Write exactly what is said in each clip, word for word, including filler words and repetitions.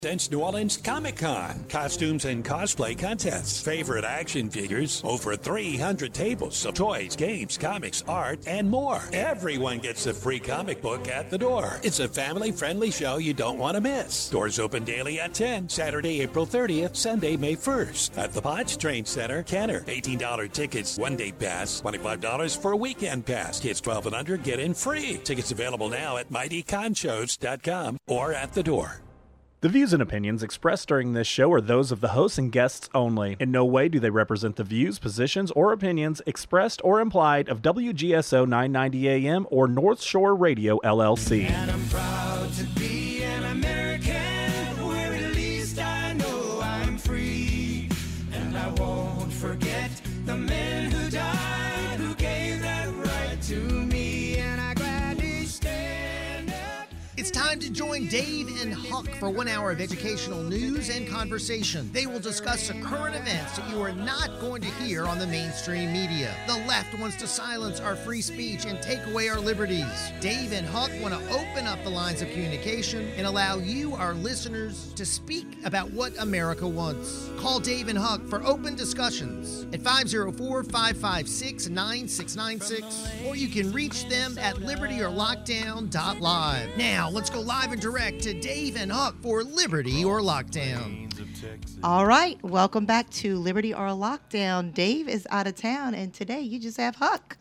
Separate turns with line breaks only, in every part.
Since New Orleans Comic Con, costumes and cosplay contests, favorite action figures, over three hundred tables of toys, games, comics, art, and more. Everyone gets a free comic book at the door. It's a family-friendly show you don't want to miss. Doors open daily at ten, Saturday, April thirtieth, Sunday, May first. At the Pontchartrain Center, Kenner. eighteen dollars tickets, one-day pass, twenty-five dollars for a weekend pass. Kids twelve and under get in free. Tickets available now at mighty con shows dot com or at the door.
The views and opinions expressed during this show are those of the hosts and guests only. In no way do they represent the views, positions, or opinions expressed or implied of W G S O nine ninety A M or North Shore Radio, L L C.
And I'm proud to be an American, where at least I know I'm free. And I won't forget the men who died, who gave that right to me. And I gladly stand up.
It's time to join Dave and Huck for one hour of educational news and conversation. They will discuss the current events that you are not going to hear on the mainstream media. The left wants to silence our free speech and take away our liberties. Dave and Huck want to open up the lines of communication and allow you, our listeners, to speak about what America wants. Call Dave and Huck for open discussions at five oh four, five five six, nine six nine six, or you can reach them at liberty or lockdown dot live. Now, let's go live and direct to Dave and Huck for Liberty or Lockdown.
All right, welcome back to Liberty or Lockdown. Dave is out of town, and today you just have Huck.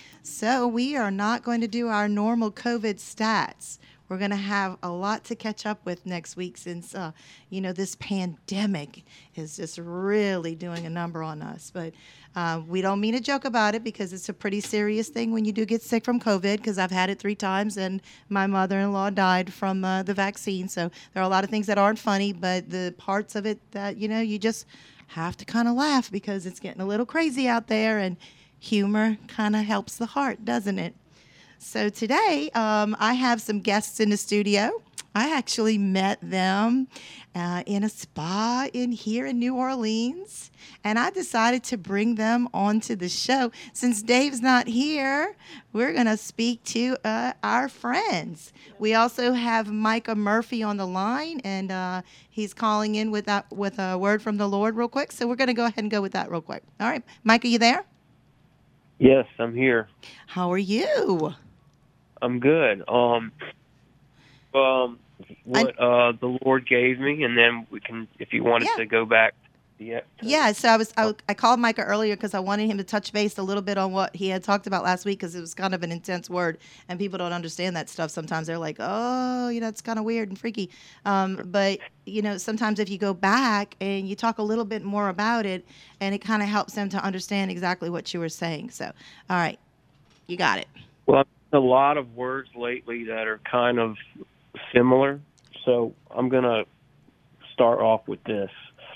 So we are not going to do our normal COVID stats. We're going to have a lot to catch up with next week since, uh, you know, this pandemic is just really doing a number on us. But uh, we don't mean to joke about it because it's a pretty serious thing when you do get sick from COVID, because I've had it three times and my mother-in-law died from uh, the vaccine. So there are a lot of things that aren't funny, but the parts of it that, you know, you just have to kind of laugh because it's getting a little crazy out there, and humor kind of helps the heart, doesn't it? So today, um, I have some guests in the studio. I actually met them uh, in a spa in here in New Orleans, and I decided to bring them onto the show. Since Dave's not here, we're going to speak to uh, our friends. We also have Micah Murphy on the line, and uh, he's calling in with, that, with a word from the Lord real quick, so we're going to go ahead and go with that real quick. All right, Micah, you there?
Yes, I'm here.
How are you?
I'm good. Um, um, what uh, the Lord gave me, and then we can, if you wanted
yeah.
to go back. Yeah.
Yeah. So I was, I, I called Micah earlier because I wanted him to touch base a little bit on what he had talked about last week, because it was kind of an intense word, and people don't understand that stuff. Sometimes they're like, oh, you know, it's kind of weird and freaky. Um, but you know, sometimes if you go back and you talk a little bit more about it, and it kind of helps them to understand exactly what you were saying. So, all right, you got it.
Well, a lot of words lately that are kind of similar, so I'm going to start off with this.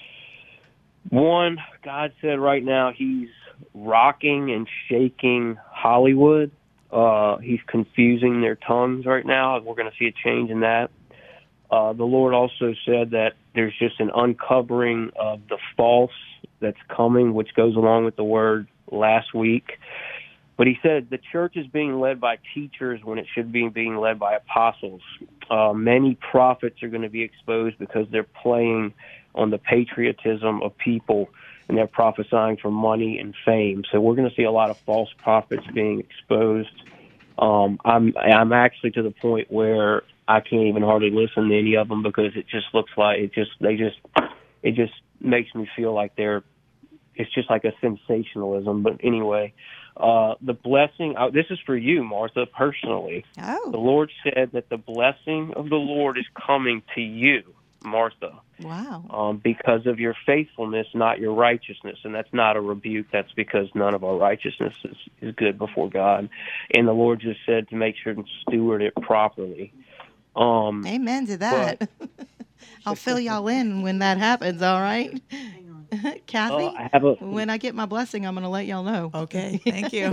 One, God said right now he's rocking and shaking Hollywood. Uh, he's confusing their tongues right now. We're going to see a change in that. Uh, the Lord also said that there's just an uncovering of the false that's coming, which goes along with the word last week. But he said the church is being led by teachers when it should be being led by apostles. Uh, many prophets are going to be exposed because they're playing on the patriotism of people, and they're prophesying for money and fame. So we're going to see a lot of false prophets being exposed. Um, I'm I'm actually to the point where I can't even hardly listen to any of them because it just looks like it just they just it just makes me feel like they're it's just like a sensationalism. But anyway. Uh, the blessing, uh, this is for you, Martha, personally.
Oh.
The Lord said that the blessing of the Lord is coming to you, Martha.
Wow.
Um, because of your faithfulness, not your righteousness. And that's not a rebuke. That's because none of our righteousness is, is good before God. And the Lord just said to make sure and steward it properly. Um,
Amen to that. But, I'll fill y'all in when that happens, all right? Kathy,
uh, I have a,
when I get my blessing, I'm going to let y'all know.
Okay, thank you.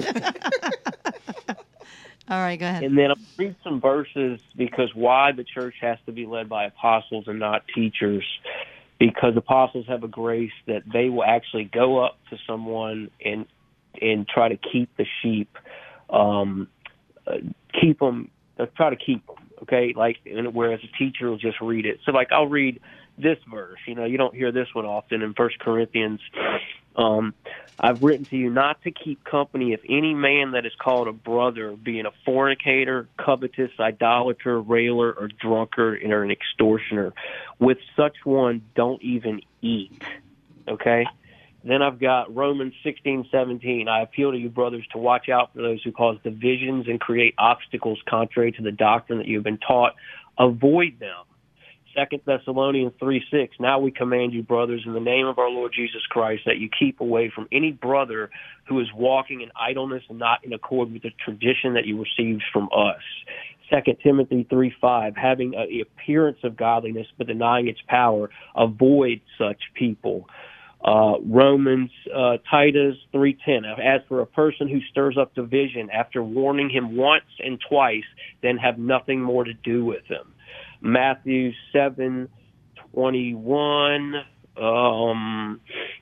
All right, go ahead.
And then I'll read some verses because why the church has to be led by apostles and not teachers. Because apostles have a grace that they will actually go up to someone and and try to keep the sheep, um, uh, keep them, uh, try to keep them, okay? Like, and whereas a teacher will just read it. So, like, I'll read this verse. You know, you don't hear this one often in First Corinthians. Um, I've written to you not to keep company if any man that is called a brother, being a fornicator, covetous, idolater, railer, or drunkard, or an extortioner. With such one, don't even eat. Okay? Then I've got Romans sixteen seventeen. I appeal to you, brothers, to watch out for those who cause divisions and create obstacles contrary to the doctrine that you have been taught. Avoid them. Second Thessalonians three six. Now we command you, brothers, in the name of our Lord Jesus Christ, that you keep away from any brother who is walking in idleness and not in accord with the tradition that you received from us. Second Timothy three five. Having a, the appearance of godliness but denying its power, avoid such people. Uh, Romans, uh, Titus three ten. As for a person who stirs up division after warning him once and twice, then have nothing more to do with him. Matthew seven twenty-one. Um,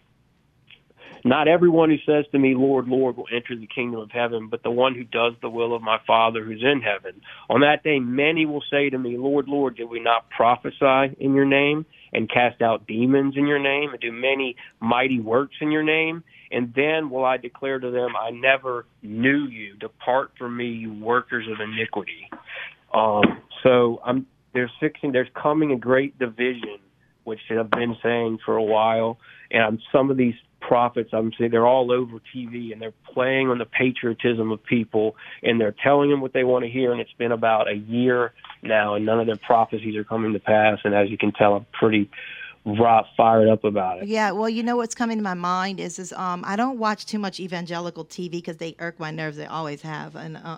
not everyone who says to me, Lord, Lord, will enter the kingdom of heaven, but the one who does the will of my Father who's in heaven. On that day, many will say to me, Lord, Lord, did we not prophesy in your name and cast out demons in your name and do many mighty works in your name? And then will I declare to them, I never knew you. Depart from me, you workers of iniquity. Um, so I'm There's fixing. There's coming a great division, which I've been saying for a while. And I'm, some of these prophets, I'm saying they're all over T V, and they're playing on the patriotism of people, and they're telling them what they want to hear. And it's been about a year now, and none of their prophecies are coming to pass. And as you can tell, I'm pretty raw, fired up about it.
Yeah, well, you know what's coming to my mind is, is um, I don't watch too much evangelical T V because they irk my nerves. They always have, and uh,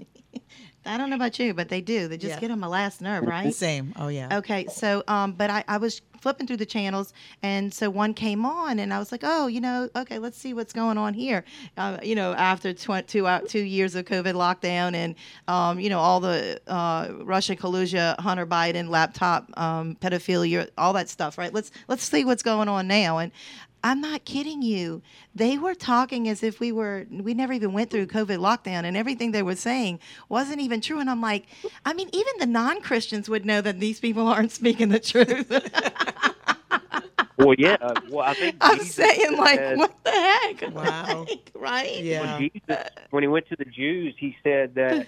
I don't know about you, but they do. They just
Yeah.
get on my last nerve, right?
Same. Oh, yeah.
Okay, so, um, but I, I was flipping through the channels, and so one came on, and I was like, oh, you know, okay, let's see what's going on here. Uh, you know, after tw- two, uh, two years of COVID lockdown and, um, you know, all the uh, Russia collusion, Hunter Biden, laptop, um, pedophilia, all that stuff, right? Let's let's see what's going on now. And I'm not kidding you. They were talking as if we were, we never even went through COVID lockdown, and everything they were saying wasn't even true. And I'm like, I mean, even the non-Christians would know that these people aren't speaking the truth.
Well, yeah. Well, I think
I'm
Jesus
saying, like,
said,
what the heck?
Wow.
Like, right?
Yeah.
when, Jesus, when he went to the Jews, he said that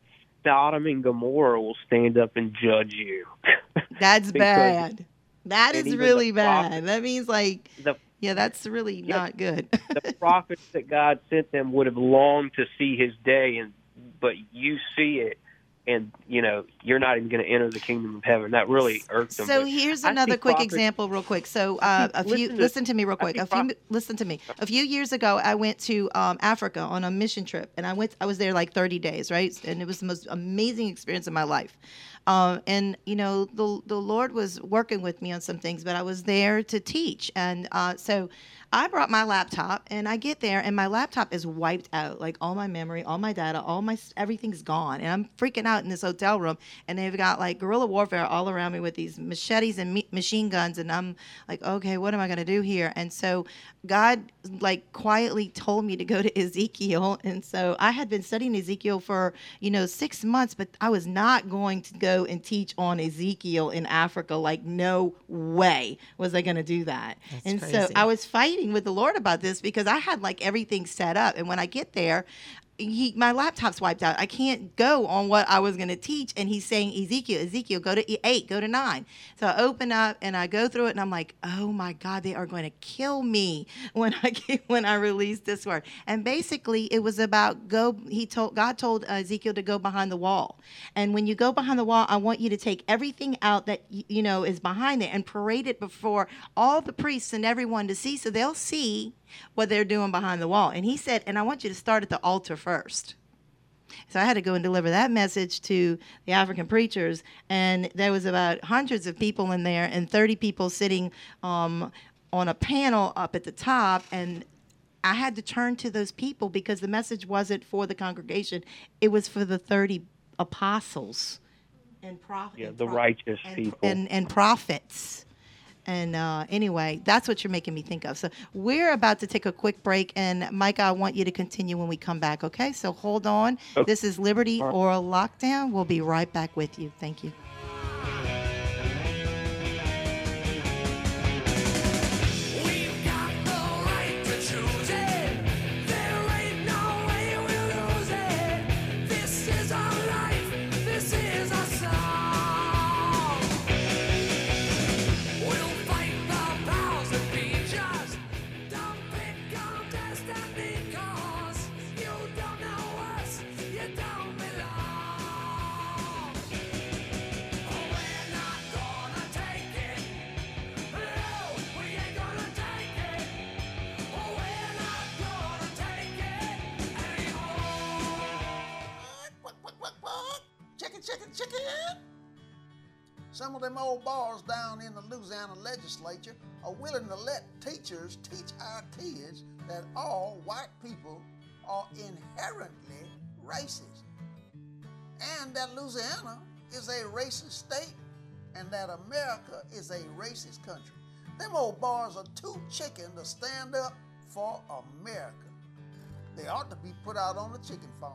Sodom and Gomorrah will stand up and judge you.
That's
Because-
bad. That
and
is
even
really
the
bad.
prophets-
That means, like,
The
yeah, that's really
Yeah.
not good.
the prophets that God sent them would have longed to see his day, and but you see it, and you know you're not even going to enter the kingdom of heaven. That really irked them.
So
But
here's
I
another
see
quick
prophets-
example, real quick. So uh, a few,
Listen to-
listen to me, real
I
quick.
see
A few,
prophet-
listen to me. A few years ago, I went to um, Africa on a mission trip, and I went. I was there like thirty days, right? And it was the most amazing experience of my life. Um, and you know, the the Lord was working with me on some things, but I was there to teach, and uh, so I brought my laptop, and I get there, and my laptop is wiped out, like all my memory, all my data, all my everything's gone, and I'm freaking out in this hotel room, and they've got like guerrilla warfare all around me with these machetes and me- machine guns, and I'm like, okay, what am I gonna do here? And so God like quietly told me to go to Ezekiel, and so I had been studying Ezekiel for you know six months, but I was not going to go and teach on Ezekiel in Africa. Like, no way was I going to do that.
That's
and so
crazy.
I was fighting with the Lord about this because I had like everything set up, and when I get there, he, my laptop's wiped out. I can't go on what I was going to teach. And he's saying, Ezekiel, Ezekiel, go to eight, go to nine. So I open up and I go through it, and I'm like, oh my God, they are going to kill me when I get, when I release this word. And basically, it was about go. He told God told Ezekiel to go behind the wall. And when you go behind the wall, I want you to take everything out that y- you know is behind there and parade it before all the priests and everyone to see, so they'll see what they're doing behind the wall. And he said, and I want you to start at the altar first. So I had to go and deliver that message to the African preachers, and there was about hundreds of people in there, and thirty people sitting um, on a panel up at the top, and I had to turn to those people because the message wasn't for the congregation; it was for the thirty apostles and prophets.
Yeah, the righteous
and,
people.
and and prophets. And uh, anyway, that's what you're making me think of. So we're about to take a quick break, and Micah, I want you to continue when we come back, okay? So hold on.
Okay.
This is Liberty Oral Lockdown. We'll be right back with you. Thank you.
Some of them old bars down in the Louisiana legislature are willing to let teachers teach our kids that all white people are inherently racist, and that Louisiana is a racist state, and that America is a racist country. Them old bars are too chicken to stand up for America. They ought to be put out on the chicken farm.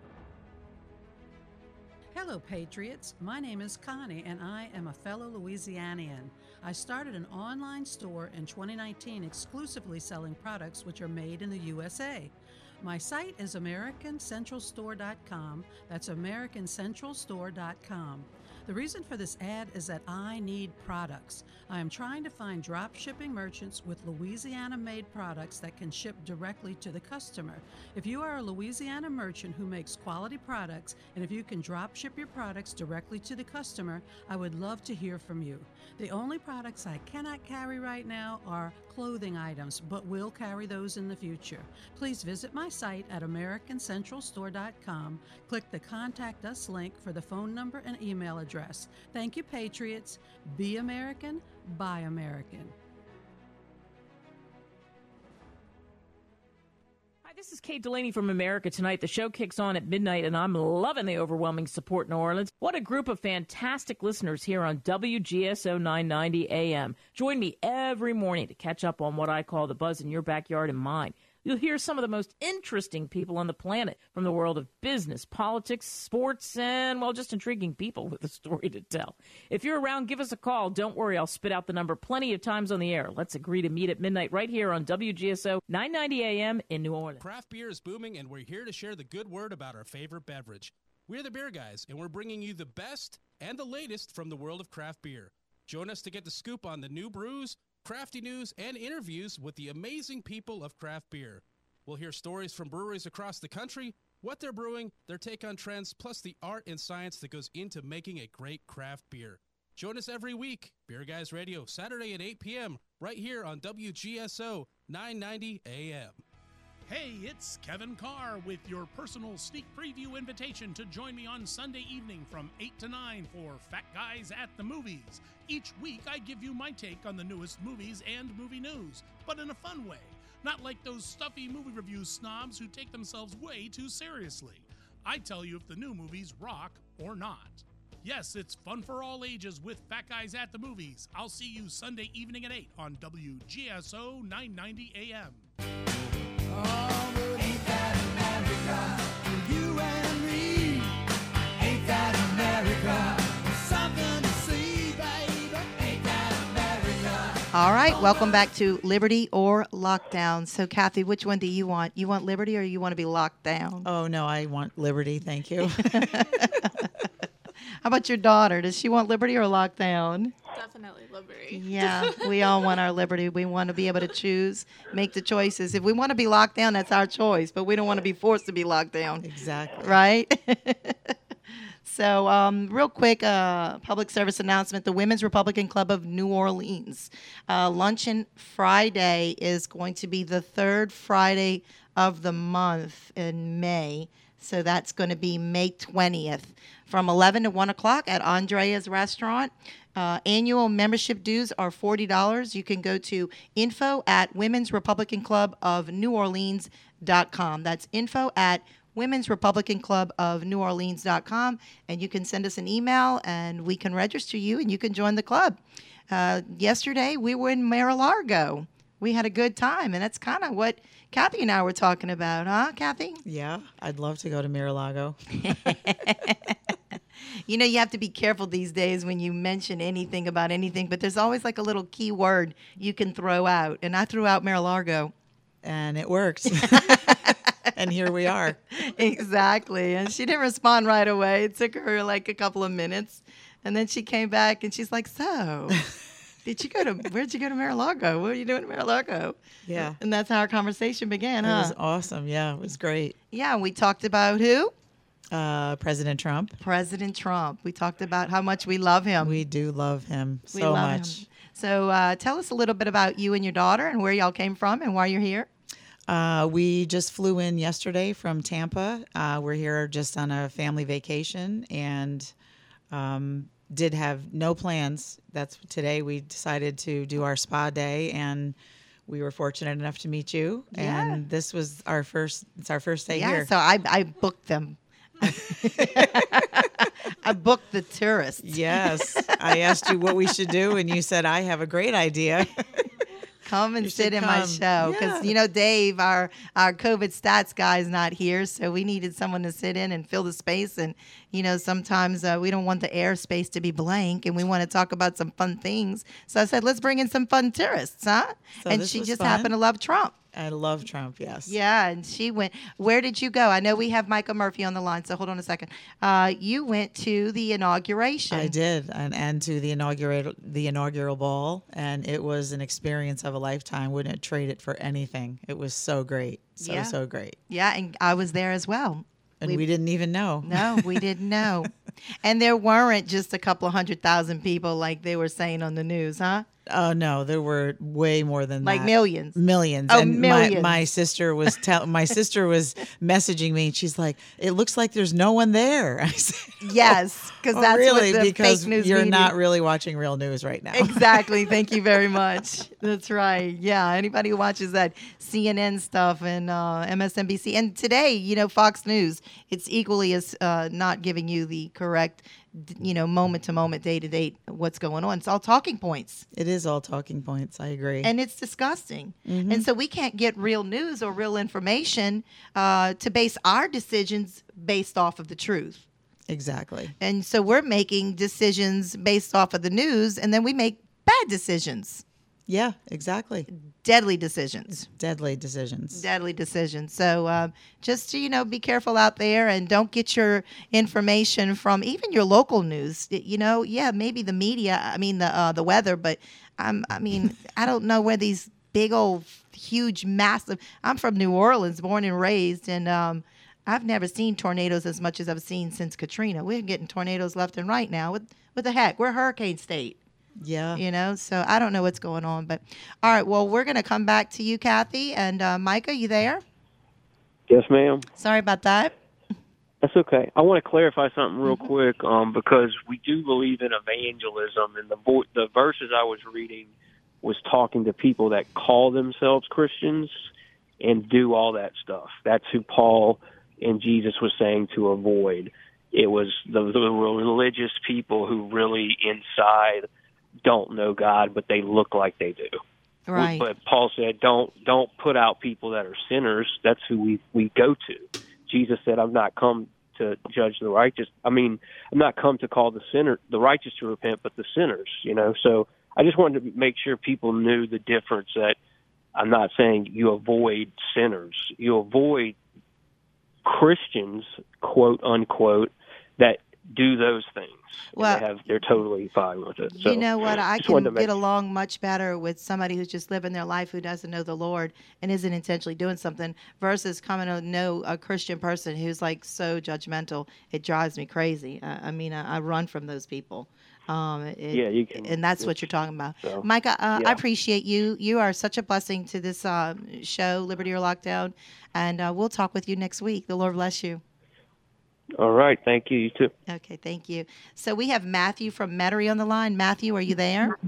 Hello, Patriots. My name is Connie, and I am a fellow Louisianian. I started an online store in twenty nineteen exclusively selling products which are made in the U S A. My site is American Central Store dot com. That's American Central Store dot com. The reason for this ad is that I need products. I am trying to find drop shipping merchants with Louisiana-made products that can ship directly to the customer. If you are a Louisiana merchant who makes quality products, and if you can drop ship your products directly to the customer, I would love to hear from you. The only products I cannot carry right now are clothing items, but will carry those in the future. Please visit my site at American Central Store dot com. Click the Contact Us link for the phone number and email address. Thank you, Patriots. Be American, buy American.
Hi, this is Kate Delaney from America Tonight. The show kicks on at midnight, and I'm loving the overwhelming support in New Orleans. What a group of fantastic listeners here on W G S O nine ninety A M. Join me every morning to catch up on what I call the buzz in your backyard and mine. You'll hear some of the most interesting people on the planet from the world of business, politics, sports, and, well, just intriguing people with a story to tell. If you're around, give us a call. Don't worry, I'll spit out the number plenty of times on the air. Let's agree to meet at midnight right here on W G S O nine ninety A M in New Orleans.
Craft beer is booming, and we're here to share the good word about our favorite beverage. We're the Beer Guys, and we're bringing you the best and the latest from the world of craft beer. Join us to get the scoop on the new brews, crafty news, and interviews with the amazing people of craft beer. We'll hear stories from breweries across the country, what they're brewing, their take on trends, plus the art and science that goes into making a great craft beer. Join us every week, Beer Guys Radio, Saturday at eight p.m., right here on W G S O nine ninety A M.
Hey, it's Kevin Carr with your personal sneak preview invitation to join me on Sunday evening from eight to nine for Fat Guys at the Movies. Each week, I give you my take on the newest movies and movie news, but in a fun way. Not like those stuffy movie review snobs who take themselves way too seriously. I tell you if the new movies rock or not. Yes, it's fun for all ages with Fat Guys at the Movies. I'll see you Sunday evening at eight on W G S O nine ninety A M.
Oh, but ain't that America? For you and me. Ain't that America? Something to see, baby. Ain't that America?
All right, welcome back to Liberty or Lockdown. So, Kathy, which one do you want? You want liberty or you want to be locked down?
Oh, no, I want liberty. Thank you.
How about your daughter? Does she want liberty or lockdown?
Definitely liberty.
Yeah, we all want our liberty. We want to be able to choose, make the choices. If we want to be locked down, that's our choice, but we don't want to be forced to be locked down.
Exactly.
Right? So, um, real quick, uh, public service announcement. The Women's Republican Club of New Orleans. Uh, Luncheon Friday is going to be the third Friday of the month in May. So that's going to be May twentieth from eleven to one o'clock at Andrea's Restaurant. Uh, annual membership dues are forty dollars. You can go to info at Women's Republican Club of New Orleans dot com. That's info at Women's Republican Club of New Orleans dot com. And you can send us an email and we can register you and you can join the club. Uh, yesterday, we were in Mar-a-Lago. We had a good time, and that's kind of what Kathy and I were talking about, huh, Kathy?
Yeah, I'd love to go to Mar-a-Lago.
You know, you have to be careful these days when you mention anything about anything, but there's always like a little key word you can throw out, and I threw out Mar-a-Lago.
And it worked. And here we are.
Exactly. And she didn't respond right away. It took her like a couple of minutes, and then she came back, and she's like, so... Did you go to, where'd you go to Mar-a-Lago? What are you doing in Mar-a-Lago?
Yeah.
And that's how our conversation began,
huh? It was
huh?
awesome. Yeah, it was great.
Yeah, we talked about who?
Uh, President Trump.
President Trump. We talked about how much we love him.
We do love him
we
so
love
much.
Him. So uh, tell us a little bit about you and your daughter and where y'all came from and why you're here.
Uh, we just flew in yesterday from Tampa. Uh, we're here just on a family vacation, and um, did have no plans. That's today we decided to do our spa day, and we were fortunate enough to meet you.
Yeah.
And this was our first, it's our first day
yeah,
here.
so I, I booked them. I booked the tourists.
Yes. I asked you what we should do, and you said, I have a great idea.
Come and
You
sit
should
in my
come.
show because
Yeah.
you know Dave, our our COVID stats guy, is not here, so we needed someone to sit in and fill the space. And you know sometimes uh, we don't want the airspace to be blank, and we want to talk about some fun things. So I said, let's bring in some fun tourists, huh?
So
and
this
she
was
just
fun.
happened to love Trump.
I love Trump, yes.
Yeah, and she went. Where did you go? I know we have Micah Murphy on the line, so hold on a second. Uh, you went to the inauguration.
I did, and, and to the inaugural the inaugural ball, and it was an experience of a lifetime. Wouldn't trade it for anything. It was so great, so
Yeah.
so great,
Yeah, and I was there as well.
and we, didn't even know.
No, we didn't know. And there weren't just a couple of hundred thousand people like they were saying on the news, huh?
Oh no, there were way more than
Like
that.
millions.
Millions.
Oh,
and
millions.
My, my sister was tell my sister was messaging me, and she's like, "It looks like there's no one there." I said,
Yes, because
"Oh,
that's
really
what the
because
fake news
you're
media-
not really watching real news right now."
Exactly. Thank you very much. That's right. Yeah. Anybody who watches that C N N stuff and uh, M S N B C, and today, you know, Fox News, it's equally as uh, not giving you the correct, d- you know, moment to moment, day to day, what's going on. It's all talking points.
It is all talking points. I agree.
And it's disgusting.
Mhm.
And so we can't get real news or real information uh, to base our decisions based off of the truth.
Exactly.
And so we're making decisions based off of the news, and then we make bad decisions.
Yeah, exactly.
Deadly decisions.
Deadly decisions.
Deadly decisions. So um, just, you know, be careful out there and don't get your information from even your local news. You know, yeah, maybe the media, I mean, the uh, the weather, but um, I mean, I don't know where these big old, huge, massive, I'm from New Orleans, born and raised, and um, I've never seen tornadoes as much as I've seen since Katrina. We're getting tornadoes left and right now. What, what the heck? We're hurricane state.
Yeah.
You know, so I don't know what's going on. But all right, well, we're going to come back to you, Kathy. And uh, Micah, you there?
Yes, ma'am.
Sorry about that.
That's okay. I want to clarify something real quick, um, because we do believe in evangelism, and the vo- the verses I was reading was talking to people that call themselves Christians and do all that stuff. That's who Paul and Jesus was saying to avoid. It was the, the religious people who really inside don't know God, but they look like they do.
Right.
But Paul said, don't don't put out people that are sinners. That's who we we go to. Jesus said, I've not come to judge the righteous. I mean, I'm not come to call the sinner, the righteous to repent, but the sinners, you know. So I just wanted to make sure people knew the difference, that I'm not saying you avoid sinners. You avoid Christians, quote unquote, that do those things.
Well,
and they have, they're totally fine with it. So
you know what? I
just wanted
can
to make
get along much better with somebody who's just living their life, who doesn't know the Lord and isn't intentionally doing something, versus coming to know a Christian person who's like so judgmental. It drives me crazy. I, I mean, I, I run from those people. Um, it,
Yeah, you can-
and that's what you're talking about.
So,
Micah, uh,
yeah.
I appreciate you. You are such a blessing to this uh, show, Liberty or Lockdown, and uh, we'll talk with you next week. The Lord bless you.
All right. Thank you. You too.
Okay, thank you. So we have Matthew from Metairie on the line. Matthew, are you there?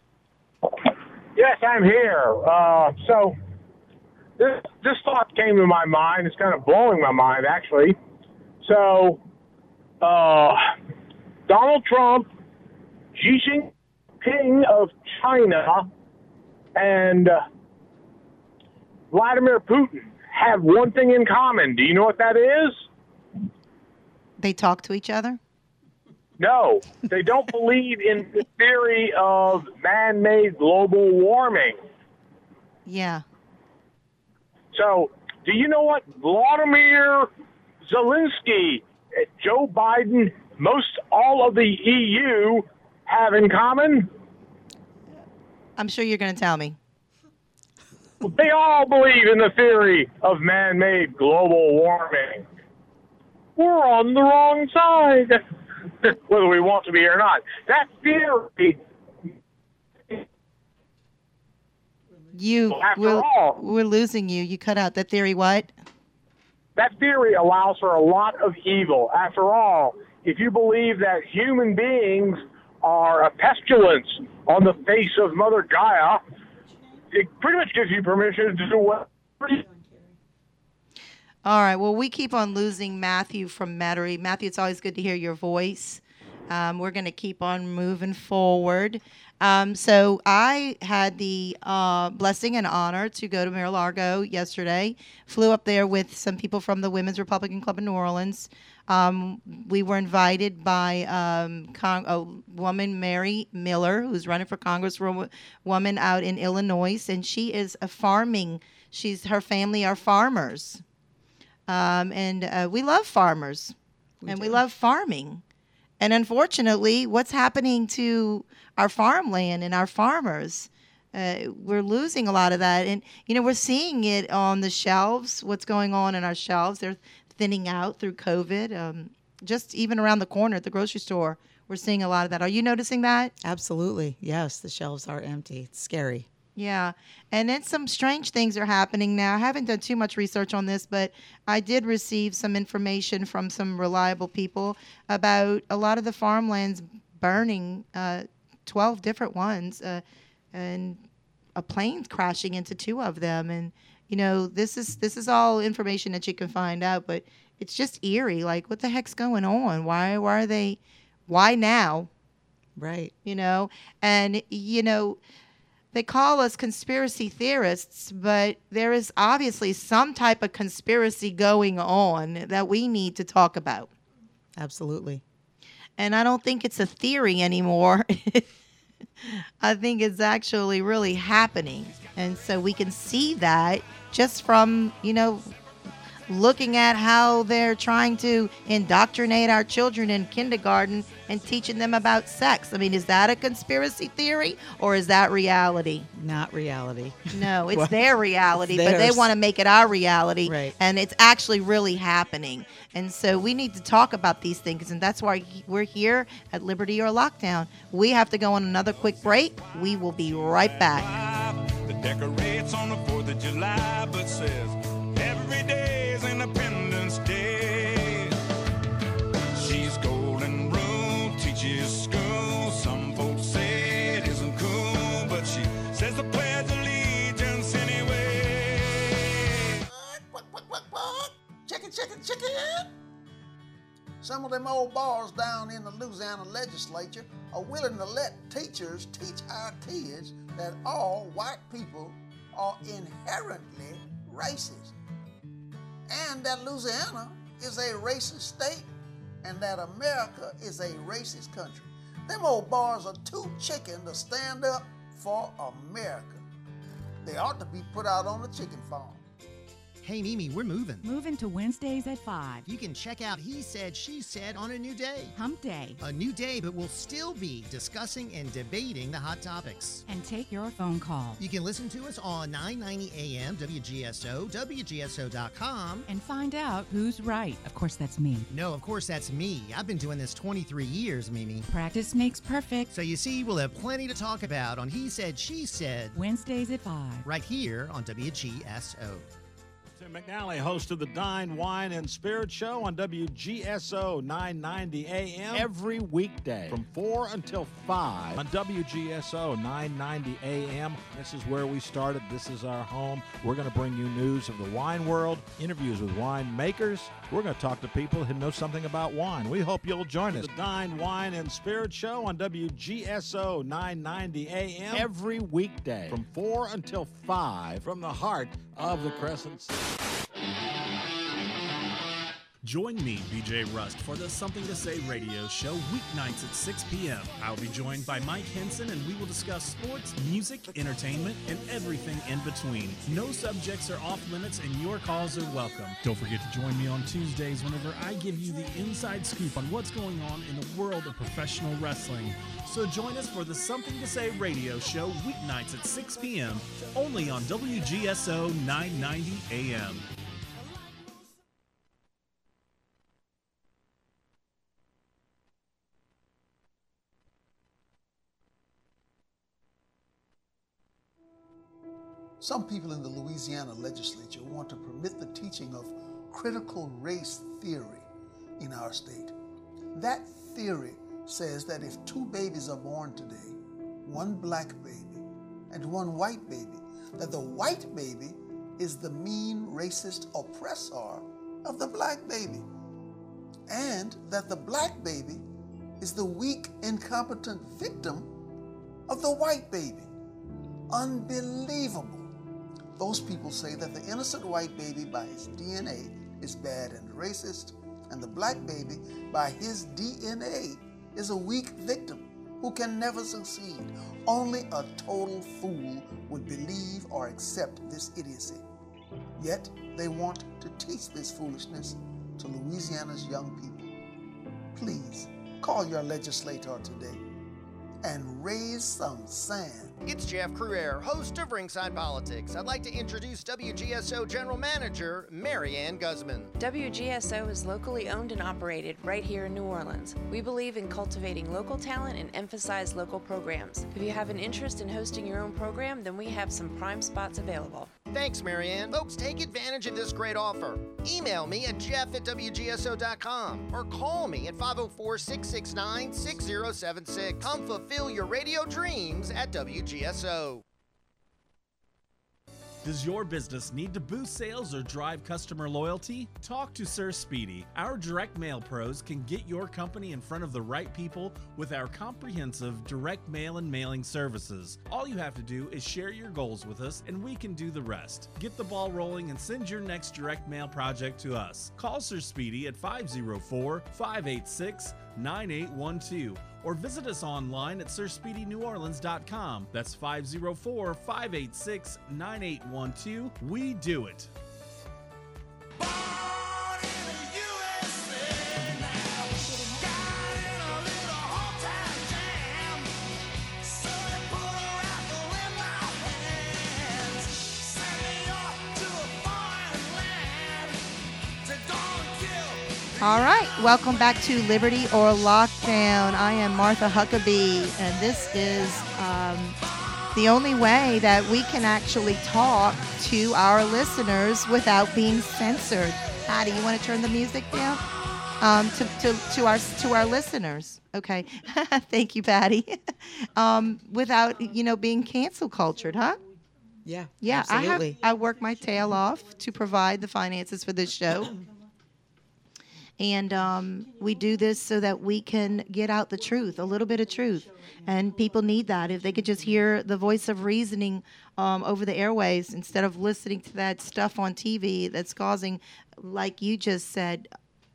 Yes, I'm here. Uh, so this this thought came to my mind. It's kind of blowing my mind, actually. So uh, Donald Trump, Xi Jinping of China, and uh, Vladimir Putin have one thing in common. Do you know what that is?
They talk to each other?
No, they don't believe in the theory of man-made global warming.
Yeah.
So, do you know what Vladimir Zelensky, Joe Biden, most all of the E U have in common?
I'm sure you're going to tell me.
They all believe in the theory of man-made global warming. We're on the wrong side, whether we want to be or not. That theory,
You,
after
we're,
all-
we're losing you. You cut out that theory. What?
that theory allows for a lot of evil. After all, if you believe that human beings are a pestilence on the face of Mother Gaia, it pretty much gives you permission to do what.
All right. Well, we keep on losing Matthew from Metairie. Matthew, it's always good to hear your voice. Um, we're going to keep on moving forward. Um, so I had the uh, blessing and honor to go to Mar-a-Lago yesterday. Flew up there with some people from the Women's Republican Club in New Orleans. Um, we were invited by um, Con- a woman, Mary Miller, who's running for Congresswoman out in Illinois, and she is a farming. She's her family are farmers, um, and uh, we love farmers, we and do. we love farming. And unfortunately, what's happening to our farmland and our farmers? Uh, we're losing a lot of that. And, you know, we're seeing it on the shelves, what's going on in our shelves. They're thinning out through COVID. Um, just even around the corner at the grocery store, we're seeing a lot of that. Are you noticing that?
Absolutely. Yes, the shelves are empty. It's scary.
Yeah. And then some strange things are happening now. I haven't done too much research on this, but I did receive some information from some reliable people about a lot of the farmlands burning, uh, twelve different ones, uh, and a plane crashing into two of them. And, you know, this is this is all information that you can find out, but it's just eerie. Like, what the heck's going on? Why, why are they, why now?
Right.
You know, and, you know, they call us conspiracy theorists, but there is obviously some type of conspiracy going on that we need to talk about.
Absolutely.
And I don't think it's a theory anymore. I think it's actually really happening. And so we can see that just from, you know, looking at how they're trying to indoctrinate our children in kindergarten and teaching them about sex. I mean, is that a conspiracy theory or is that reality?
Not reality.
No, it's
Well,
their reality,
it's
but they
theirs.
want to make it our reality.
Right.
And it's actually really happening. And so we need to talk about these things. And that's why we're here at Liberty or Lockdown. We have to go on another quick break. We will be right back.
The decorates on the fourth of July, but says every day is Independence Day. She's golden rule, teaches school. Some folks say it isn't cool, but she says the pledge of allegiance anyway.
What, what, what, what? Chicken, chicken, chicken. Some of them old bars down in the Louisiana legislature are willing to let teachers teach our kids that all white people are inherently racist, and that Louisiana is a racist state, and that America is a racist country. Them old bars are too chicken to stand up for America. They ought to be put out on the chicken farm.
Hey, Mimi, we're moving.
Moving to Wednesdays at five.
You can check out He Said, She Said on a new day.
Hump Day.
A new day, but we'll still be discussing and debating the hot topics.
And take your phone call.
You can listen to us on nine ninety A M, W G S O, W G S O dot com.
And find out who's right. Of course, that's me.
No, of course, that's me. I've been doing this twenty-three years, Mimi.
Practice makes perfect.
So you see, we'll have plenty to talk about on He Said, She Said.
Wednesdays at five.
Right here on W G S O.
Tim McNally, host of the Dine, Wine, and Spirit Show on W G S O nine ninety A M every weekday from four until five on W G S O nine ninety A M. This is where we started. This is our home. We're going to bring you news of the wine world, interviews with wine makers. We're going to talk to people who know something about wine. We hope you'll join us. The Dine, Wine, and Spirit Show on W G S O nine ninety A M every weekday from four until five from the heart of the Crescent City.
Join me, B J Rust, for the Something to Say radio show weeknights at six p.m. I'll be joined by Mike Henson, and we will discuss sports, music, entertainment, and everything in between. No subjects are off limits, and your calls are welcome. Don't forget to join me on Tuesdays whenever I give you the inside scoop on what's going on in the world of professional wrestling. So join us for the Something to Say radio show weeknights at six p.m. only on W G S O nine ninety A M.
Some people in the Louisiana legislature want to permit the teaching of critical race theory in our state. That theory says that if two babies are born today, one black baby and one white baby, that the white baby is the mean, racist oppressor of the black baby, and that the black baby is the weak, incompetent victim of the white baby. Unbelievable. Those people say that the innocent white baby by his D N A is bad and racist, and the black baby by his D N A is a weak victim who can never succeed. Only a total fool would believe or accept this idiocy. Yet they want to teach this foolishness to Louisiana's young people. Please call your legislator today and raise some sand.
It's Jeff Cruere, host of Ringside Politics. I'd like to introduce W G S O General Manager Marianne Guzman.
W G S O is locally owned and operated right here in New Orleans. We believe in cultivating local talent and emphasize local programs. If you have an interest in hosting your own program, then we have some prime spots available.
Thanks, Marianne. Folks, take advantage of this great offer. Email me at jeff at w g s o dot com or call me at five oh four, six six nine, six oh seven six. Come fulfill your radio dreams at W G S O.
Does your business need to boost sales or drive customer loyalty? Talk to Sir Speedy. Our direct mail pros can get your company in front of the right people with our comprehensive direct mail and mailing services. All you have to do is share your goals with us and we can do the rest. Get the ball rolling and send your next direct mail project to us. Call Sir Speedy at five oh four, five eight six, nine eight one two or visit us online at sir speedy new orleans dot com. That's five oh four, five eight six, nine eight one two. We do it.
All right, welcome back to Liberty or Lockdown. I am Martha Huckabee, and this is um, the only way that we can actually talk to our listeners without being censored. Patty, you want to turn the music down? Um, to, to, to our to our listeners. Okay, thank you, Patty. um, without you know being cancel cultured, huh?
Yeah,
yeah.
absolutely.
I have I work my tail off to provide the finances for this show. And um, we do this so that we can get out the truth, a little bit of truth. And people need that. If they could just hear the voice of reasoning um, over the airways instead of listening to that stuff on T V that's causing, like you just said,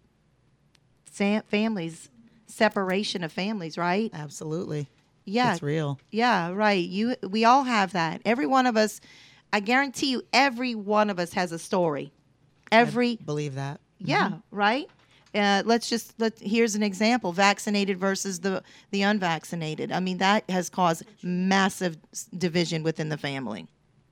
sam- families, separation of families, right?
Absolutely.
Yeah.
It's real.
Yeah, right. You, we all have that. Every one of us, I guarantee you, every one of us has a story. Every.
I believe that.
Yeah, mm-hmm. Right? Uh, let's just let. Here's an example: vaccinated versus the the unvaccinated. I mean, that has caused massive division within the family,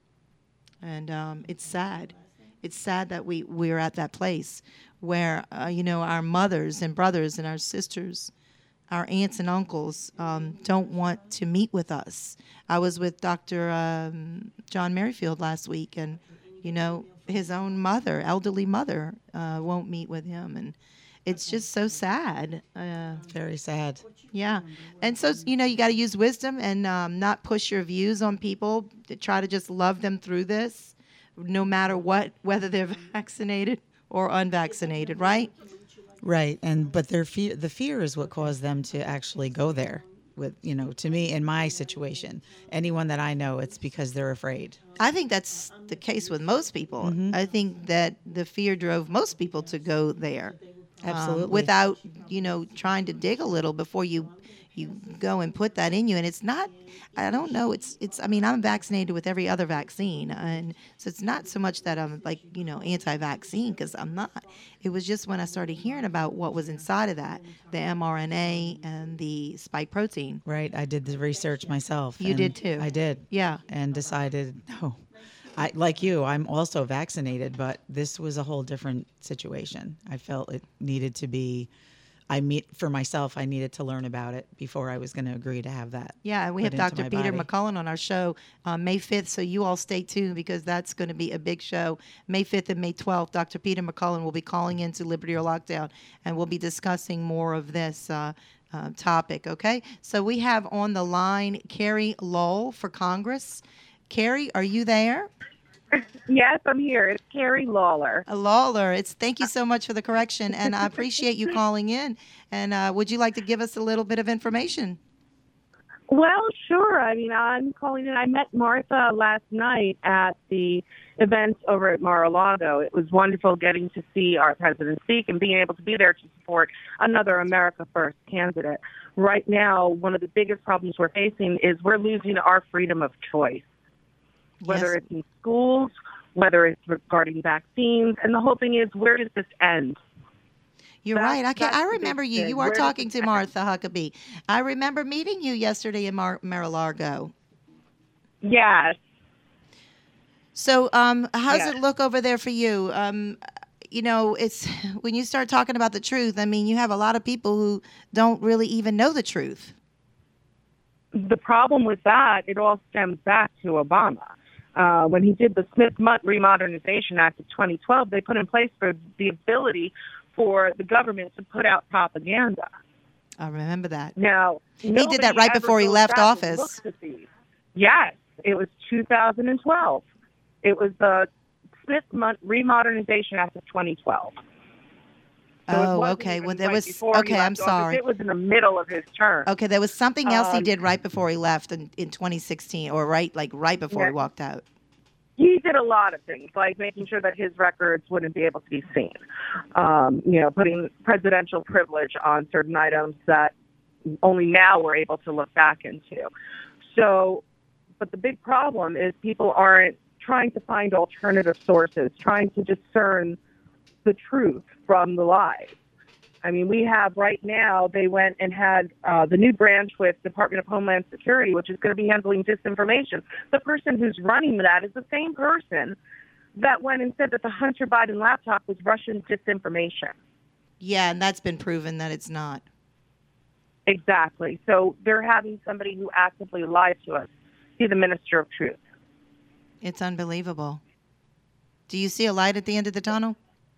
and um, it's sad. It's sad that we we're at that place where uh, you know our mothers and brothers and our sisters, our aunts and uncles um, don't want to meet with us. I was with Doctor Um, John Merrifield last week, and you know his own mother, elderly mother, uh, won't meet with him, and. It's just so sad. Uh,
Very sad.
Yeah. And so, you know, you got to use wisdom and um, not push your views on people. To try to just love them through this, no matter what, whether they're vaccinated or unvaccinated, right?
Right. And but their fear, the fear is what caused them to actually go there. With, you know, to me, in my situation, anyone that I know, it's because they're afraid.
I think that's the case with most people. Mm-hmm. I think that the fear drove most people to go there.
Absolutely.
Um, without, you know, trying to dig a little before you you go and put that in you. And it's not, I don't know, it's, it's. I mean, I'm vaccinated with every other vaccine. And so it's not so much that I'm like, you know, anti-vaccine, because I'm not. It was just when I started hearing about what was inside of that, the mRNA and the spike protein.
Right. I did the research myself.
You did too.
I did.
Yeah.
And decided, no. I, like you, I'm also vaccinated, but this was a whole different situation. I felt it needed to be I meet for myself, I needed to learn about it before I was going to agree to have that.
Yeah, and we
put
have
into
Doctor
my
Peter
body.
McCullen on our show on May fifth, so you all stay tuned because that's going to be a big show. May fifth and May twelfth, Doctor Peter McCullen will be calling into Liberty or Lockdown, and we'll be discussing more of this uh, uh, topic, okay? So we have on the line Carrie Lowell for Congress. Carrie, are you there?
Yes, I'm here. It's Carrie Lawler.
Uh, Lawler, it's thank you so much for the correction, and I appreciate you calling in. And uh, would you like to give us a little bit of information?
Well, sure. I mean, I'm calling in. I met Martha last night at the event over at Mar-a-Lago. It was wonderful getting to see our president speak and being able to be there to support another America First candidate. Right now, one of the biggest problems we're facing is we're losing our freedom of choice, whether
Yes.
it's in schools, whether it's regarding vaccines. And the whole thing is, where does this end?
You're
That's-
right. I can,
that's
I
the big
remember you.
thing.
You are
Where does
talking
it
to
end?
Martha Huckabee. I remember meeting you yesterday in Mar- Mar-a-Lago.
Yes.
So, um, how's
Yes.
it look over there for you? Um, you know, it's when you start talking about the truth. I mean, you have a lot of people who don't really even know the truth.
The problem with that, it all stems back to Obama. Uh, when he did the Smith-Mutt Remodernization Act of twenty twelve, they put in place for the ability for the government to put out propaganda.
I remember that.
Now,
He did that right before he left office.
Yes, it was two thousand twelve. It was the Smith-Mutt Remodernization Act of twenty twelve. So it
Oh,
wasn't
okay.
even
Well, there
right
was
before he
okay.
left
I'm
office.
sorry.
It was in the middle of his term.
Okay, there was something else he
Um,
did right before he left in, in twenty sixteen, or right like right before he
Yeah.
walked out.
He did a lot of things, like making sure that his records wouldn't be able to be seen. Um, you know, putting presidential privilege on certain items that only now we're able to look back into. So, but the big problem is people aren't trying to find alternative sources, trying to discern the truth from the lies. I mean, we have right now, they went and had uh, the new branch with Department of Homeland Security, which is going to be handling disinformation. The person who's running that is the same person that went and said that the Hunter Biden laptop was Russian disinformation.
Yeah, and that's been proven that it's not.
Exactly. So they're having somebody who actively lied to us be the minister of truth.
It's unbelievable. Do you see a light at the end of the tunnel?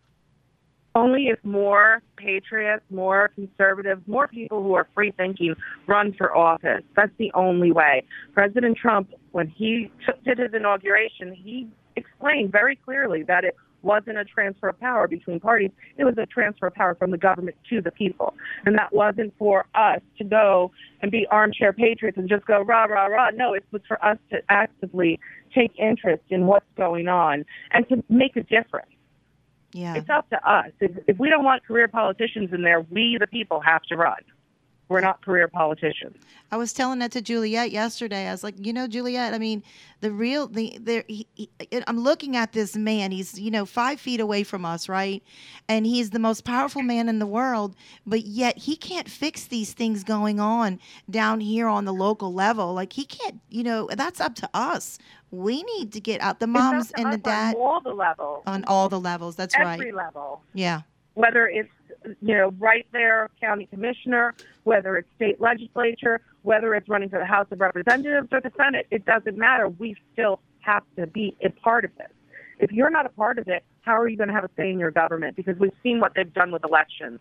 Only if more patriots, more conservatives, more people who are free-thinking run for office. That's the only way. President Trump, when he took, did his inauguration, he explained very clearly that it wasn't a transfer of power between parties. It was a transfer of power from the government to the people. And that wasn't for us to go and be armchair patriots and just go rah, rah, rah. No, it was for us to actively take interest in what's going on and to make a difference.
Yeah.
It's up to us. If, if we don't want career politicians in there, we, the people, have to run. We're not career politicians.
I was telling that to Juliet yesterday. I was like, you know, Juliet, I mean, the real, the, the, he, he, I'm looking at this man. He's, you know, five feet away from us, right? And he's the most powerful man in the world, but yet he can't fix these things going on down here on the local level. Like he can't, you know, that's up to us. We need to get out the moms
It's up to
and the
us
dad.
on all the levels.
On all the levels. That's right.
Every level.
Yeah.
Whether it's, you know, right there, county commissioner, whether it's state legislature, whether it's running for the House of Representatives or the Senate, it doesn't matter. We still have to be a part of this. If you're not a part of it, how are you going to have a say in your government? Because we've seen what they've done with elections.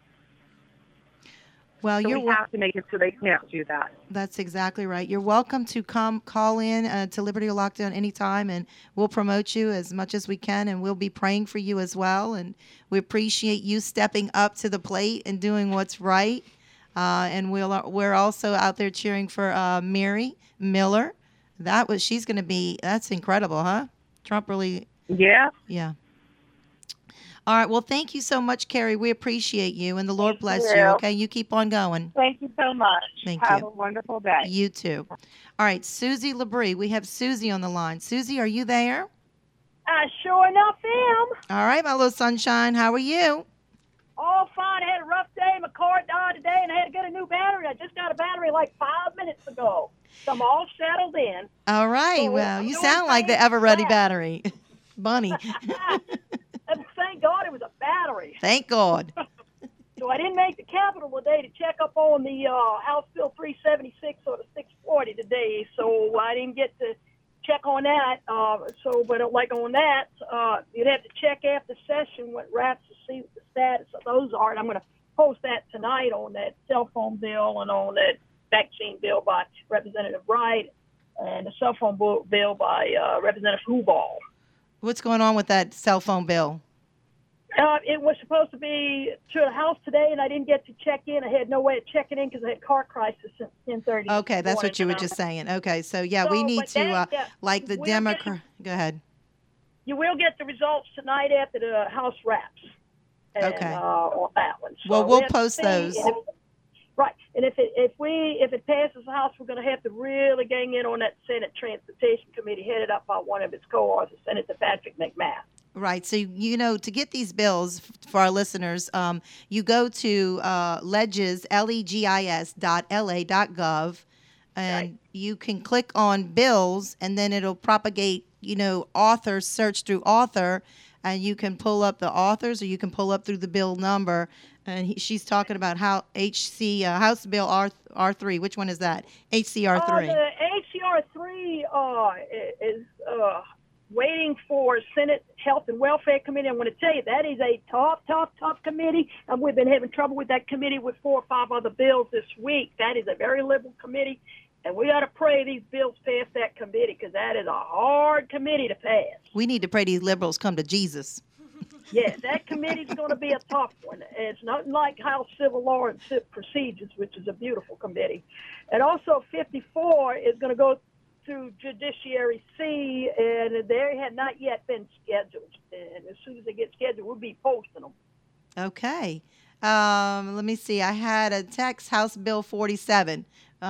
Well,
so
you're
we have to make it so they can't do that.
That's exactly right. You're welcome to come call in uh, to Liberty or Lockdown anytime, and we'll promote you as much as we can, and we'll be praying for you as well. And we appreciate you stepping up to the plate and doing what's right. Uh, and we'll, we're also out there cheering for uh, Mary Miller. That was she's going to be. That's incredible, huh? Trump really.
Yeah.
Yeah. All right. Well, thank you so much, Carrie. We appreciate you, and the Lord bless you.
you.
Okay, you keep on going.
Thank you so much.
Thank
Have
you.
a wonderful day.
You too. All right, Susie Labrie. We have Susie on the line. Susie, are you there?
I sure enough am.
All right, my little sunshine. How are you?
All fine. I had a rough day. My car died today, and I had to get a new battery. I just got a battery like five minutes ago. So I'm all settled in.
All right.
So
well,
I'm
you
doing
sound like the
things
ever ready
fast.
battery. Bunny.
And thank God it was a battery.
Thank God.
So I didn't make the Capitol today to check up on the uh, House Bill three seventy-six or the six forty today. So I didn't get to check on that. Uh, so, but like on that, uh, you'd have to check after session what wraps to see what the status of those are. And I'm going to post that tonight on that cell phone bill and on that vaccine bill by Representative Wright and the cell phone bill by uh, Representative Hubal.
What's going on with that cell phone bill?
Uh, it was supposed to be to the House today, and I didn't get to check in. I had no way of checking in because I had car crisis since ten thirty.
Okay, that's what you were just saying. Okay, so yeah,
So,
we need
but
to,
that-
uh,
that-
like the
we'll
Democrat.
get-
Go ahead.
You will get the results tonight after the House wraps. And,
Okay.
Uh, on that one. So
Well, we'll
have to
post
see.
those.
And if- right, and if it if we if it passes the House, we're going to have to really gang in on that Senate Transportation Committee headed up by one of its co-authors, Senator Patrick McMath.
Right. So, you know, to get these bills f- for our listeners, um, you go to uh, legis, L E G I S dot L A dot gov, and you can click on bills, and then it'll propagate, you know, authors, search through author, and you can pull up the authors or you can pull up through the bill number. And he, she's talking about how H C, uh, House Bill R, R3. Which one is that? H C R three.
Uh, the H C R three uh, is uh, waiting for Senate Health and Welfare Committee. I'm going to tell you, that is a tough, tough, tough committee. And we've been having trouble with that committee with four or five other bills this week. That is a very liberal committee. And we got to pray these bills pass that committee because that is a hard committee to pass.
We need to pray these liberals come to Jesus.
Yes, that committee's going to be a tough one. It's not like House Civil Law and Civil Procedures, which is a beautiful committee. And also fifty-four is going to go through Judiciary C, and they had not yet been scheduled. And as soon as they get scheduled, we'll be posting them.
Okay. Um, let me see. I had a text, House Bill forty-seven,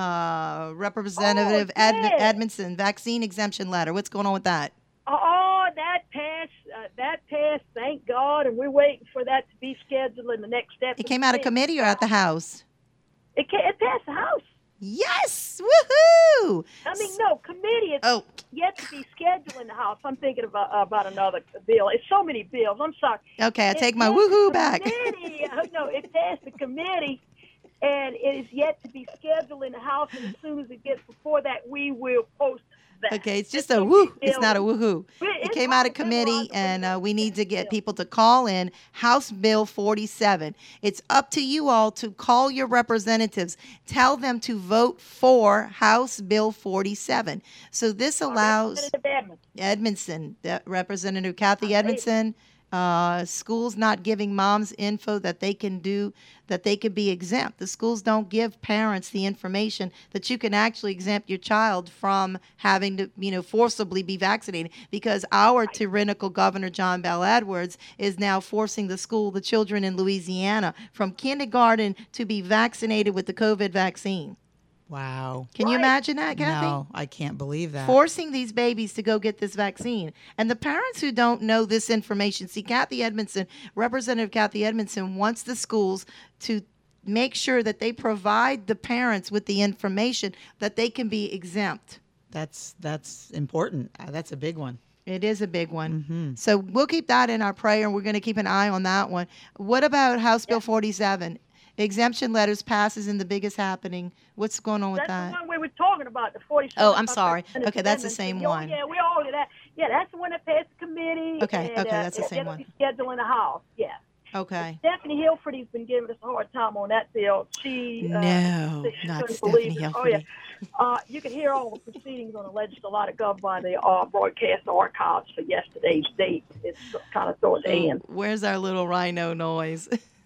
uh, Representative
Oh,
Edm-
yeah.
Edmondson, vaccine exemption letter. What's going on with that?
Oh, that passed. Uh, that passed, thank God, and we're waiting for that to be scheduled in the next step.
It came out of committee or at the House?
It, ca- it passed the House.
Yes! Woohoo!
I mean, no, committee is
Oh.
yet to be scheduled in the House. I'm thinking about, about another bill. It's so many bills. I'm sorry.
Okay, I
It
take my
passed
woohoo
the
back.
committee. Uh, no, it passed the committee, and it is yet to be scheduled in the House. And as soon as it gets before that, we will post that.
Okay, it's just a woo. It's not a woohoo.
It-
It
it's
came out of
all
committee, and uh, we need to get people to call in House Bill forty-seven. It's up to you all to call your representatives. Tell them to vote for House Bill forty-seven. So this allows
Representative Edmonds.
Edmondson, that Representative Kathy Edmondson, uh, schools not giving moms info that they can do, that they could be exempt. The schools don't give parents the information that you can actually exempt your child from having to, you know, forcibly be vaccinated, because our tyrannical governor, John Bell Edwards, is now forcing the school, the children in Louisiana from kindergarten to be vaccinated with the COVID vaccine.
Wow.
Can you imagine that, Kathy?
No, I can't believe that.
Forcing these babies to go get this vaccine. And the parents who don't know this information, see, Kathy Edmondson, Representative Kathy Edmondson, wants the schools to make sure that they provide the parents with the information that they can be exempt.
That's that's important. Uh, that's a big one.
It is a big one.
Mm-hmm.
So we'll keep that in our prayer, and we're going to keep an eye on that one. What about House Bill forty-seven? Exemption letters passes in the biggest happening. What's going on with
That's
that?
the one we were talking about, the forty-seven.
Oh, I'm sorry. Okay, that's the same
Oh,
one.
Yeah, we all did that. Yeah, that's the one that passed the committee.
Okay,
and,
okay,
uh,
that's the
it-
same
it'll
one.
be scheduled in the House. Yeah.
Okay.
Stephanie Hilford has been giving us a hard time on that bill. She uh,
No,
she
not
couldn't
Stephanie
believe it. Oh
Hilford.
yeah. Uh, you can hear all the proceedings on the legislative gov by the uh, broadcast archives for yesterday's date. It's kind of towards the end.
Where's our little rhino noise?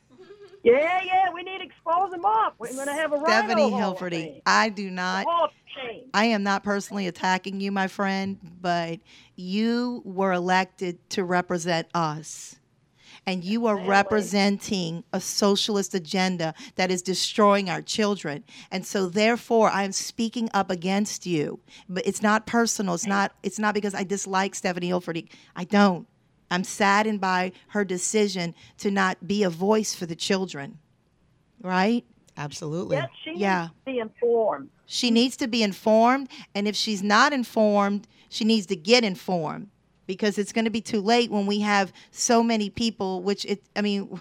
Yeah, yeah, we need to expose them up. We're going to have a
Stephanie
rhino hall of
Hilferty,
fame.
I do not.
Hall of Shame.
I am not personally attacking you, my friend, but you were elected to represent us. And you are representing a socialist agenda that is destroying our children. And so therefore I am speaking up against you. But it's not personal. It's not it's not because I dislike Stephanie Hilferty. I don't. I'm saddened by her decision to not be a voice for the children. Right?
Absolutely.
Yes, she
Yeah.
needs to be informed.
She needs to be informed, and if she's not informed, she needs to get informed, because it's going to be too late when we have so many people, which it I mean,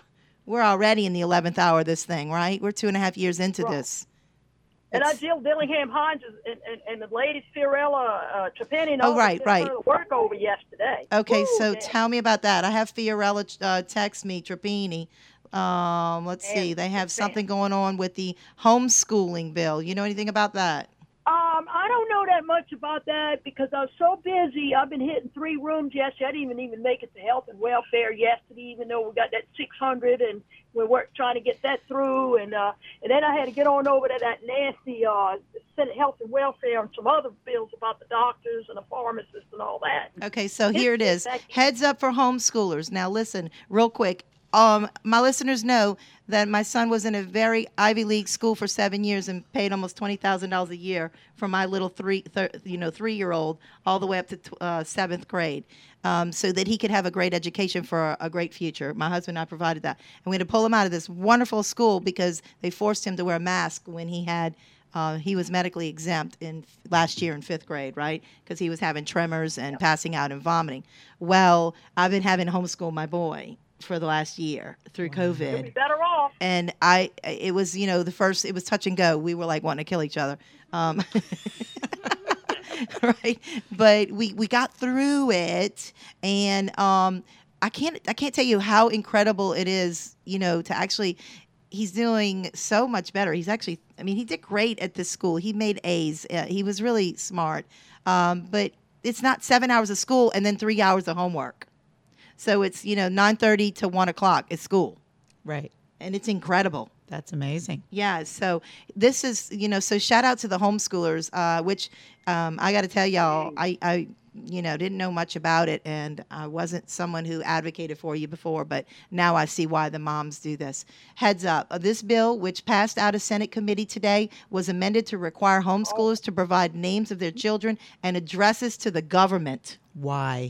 we're already in the eleventh hour of this thing, right? We're two and a half years into
Right.
this.
And I Jill Dillingham Hines and, and, and the lady Fiorella uh, Trapani and all
Oh, right,
did
right.
her work over yesterday.
Okay,
Woo,
so
man.
tell me about that. I have Fiorella uh, text me, Trapani. Um, let's see. They have something going on with the homeschooling bill. You know anything about that?
Um, I don't know that much about that because I was so busy. I've been hitting three rooms yesterday. I didn't even, even make it to health and welfare yesterday, even though we got that six hundred and we're work, trying to get that through. And uh, and then I had to get on over to that nasty uh, Senate Health and Welfare and some other bills about the doctors and the pharmacists and all that.
Okay, so here it is. Heads up for homeschoolers. Now listen, real quick. Um, my listeners know that my son was in a very Ivy League school for seven years and paid almost twenty thousand dollars a year for my little three, thir- you know, three-year-old all the way up to t- uh, seventh grade, um, so that he could have a great education for a, a great future. My husband and I provided that, and we had to pull him out of this wonderful school because they forced him to wear a mask when he had. Uh, he was medically exempt in last year in fifth grade, right? Because he was having tremors and passing out and vomiting. Well, I've been having to homeschool my boy for the last year through COVID.
You'll be better off.
And I, it was, you know, the first, it was touch and go. We were like wanting to kill each other. Um, right. But we, we got through it. And um, I can't, I can't tell you how incredible it is, you know, to actually, he's doing so much better. He's actually, I mean, he did great at this school. He made A's. Uh, he was really smart. Um, but it's not seven hours of school and then three hours of homework. So it's, you know, nine thirty to one o'clock is school.
Right.
And it's incredible.
That's amazing.
Yeah. So this is, you know, so shout out to the homeschoolers, uh, which um, I got to tell y'all, I, I, you know, didn't know much about it. And I wasn't someone who advocated for you before, but now I see why the moms do this. Heads up. Uh, this bill, which passed out of Senate committee today, was amended to require homeschoolers to provide names of their children and addresses to the government.
Why?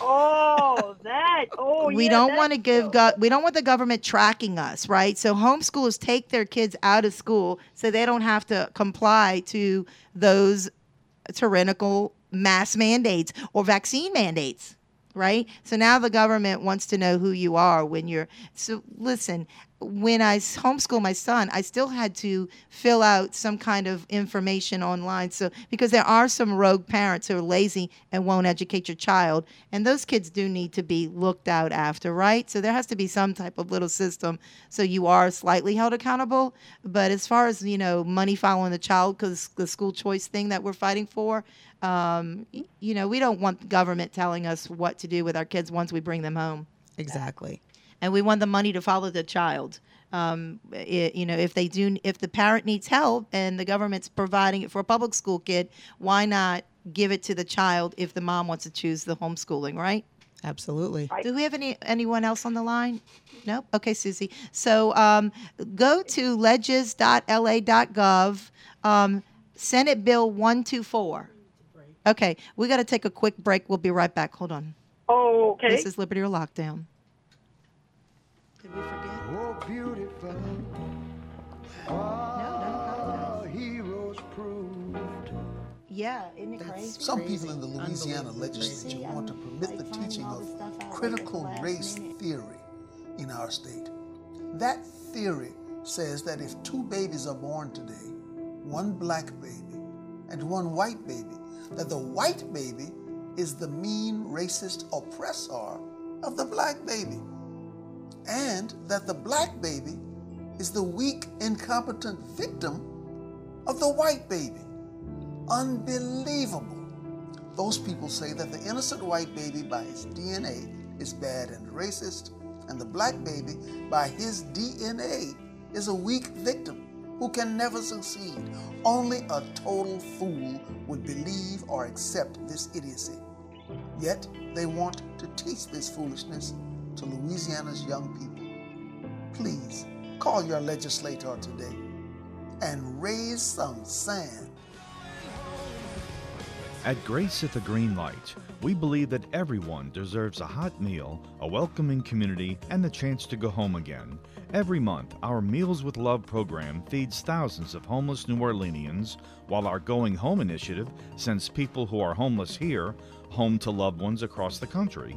Oh, that. Oh,
we
yeah,
don't
that's
want to give go- we don't want the government tracking us, right? So homeschoolers take their kids out of school so they don't have to comply to those tyrannical mass mandates or vaccine mandates, right? So now the government wants to know who you are when you're. So listen, when I homeschool my son, I still had to fill out some kind of information online. So because there are some rogue parents who are lazy and won't educate your child, and those kids do need to be looked out after, right? So there has to be some type of little system so you are slightly held accountable. But as far as, you know, money following the child, because the school choice thing that we're fighting for, um, y- you know, we don't want the government telling us what to do with our kids once we bring them home.
Exactly.
And we want the money to follow the child. Um, it, you know, if they do, if the parent needs help and the government's providing it for a public school kid, why not give it to the child if the mom wants to choose the homeschooling, right?
Absolutely.
Do we have any anyone else on the line? Nope. Okay, Susie. So um, go to ledges dot l a dot gov, um, Senate Bill one twenty-four. Okay, we got to take a quick break. We'll be right back. Hold on.
Oh, okay.
This is Liberty or Lockdown.
Oh, beautiful. Our heroes proved.
Yeah, isn't it crazy?
Some people in the Louisiana legislature want to permit the teaching of critical race theory in our state. That theory says that if two babies are born today, one black baby and one white baby, that the white baby is the mean racist oppressor of the black baby, and that the black baby is the weak, incompetent victim of the white baby. Unbelievable. Those people say that the innocent white baby by his D N A is bad and racist, and the black baby by his D N A is a weak victim who can never succeed. Only a total fool would believe or accept this idiocy. Yet they want to teach this foolishness to Louisiana's young people. Please call your legislator today and raise some sand.
At Grace at the Green Light, we believe that everyone deserves a hot meal, a welcoming community, and the chance to go home again. Every month, our Meals with Love program feeds thousands of homeless New Orleanians, while our Going Home initiative sends people who are homeless here home to loved ones across the country.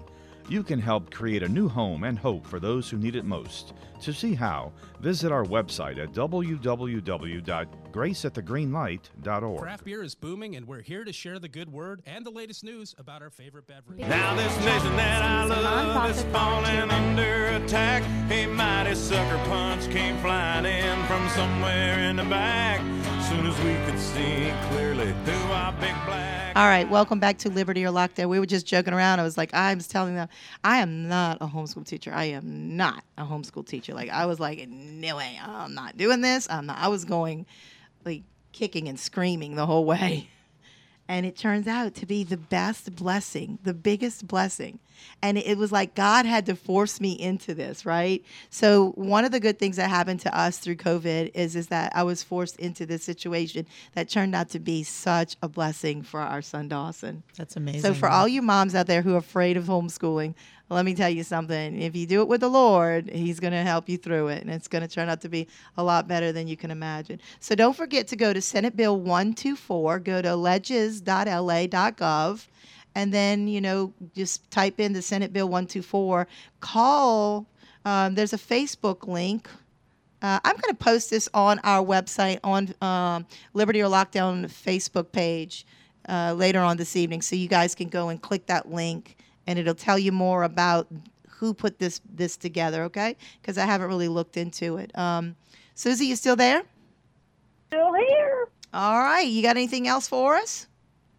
you can help create a new home and hope for those who need it most. To see how, visit our website at w w w dot grace at the green light dot org.
Craft beer is booming, and we're here to share the good word and the latest news about our favorite beverage.
Now this nation that I love is falling under attack. A mighty sucker punch came flying in from somewhere in the back. Soon as we could see clearly through our big black.
All right, welcome back to Liberty or Lockdown. We were just joking around. I was like, I was telling them, I am not a homeschool teacher. I am not a homeschool teacher. Like, I was like, no way, I'm not doing this. I'm not. I was going, like, kicking and screaming the whole way. And it turns out to be the best blessing, the biggest blessing. And it was like God had to force me into this, right? So one of the good things that happened to us through COVID is, is that I was forced into this situation that turned out to be such a blessing for our son, Dawson.
That's amazing.
So for all you moms out there who are afraid of homeschooling, let me tell you something. If you do it with the Lord, he's going to help you through it, and it's going to turn out to be a lot better than you can imagine. So don't forget to go to Senate Bill one twenty-four, go to ledges dot l a dot gov, and then, you know, just type in the Senate Bill one twenty-four. Call, um, there's a Facebook link. Uh, I'm going to post this on our website, on um, Liberty or Lockdown Facebook page uh, later on this evening, so you guys can go and click that link, and it'll tell you more about who put this this together, okay? Because I haven't really looked into it. Um, Susie, you still there?
Still here.
All right. You got anything else for us?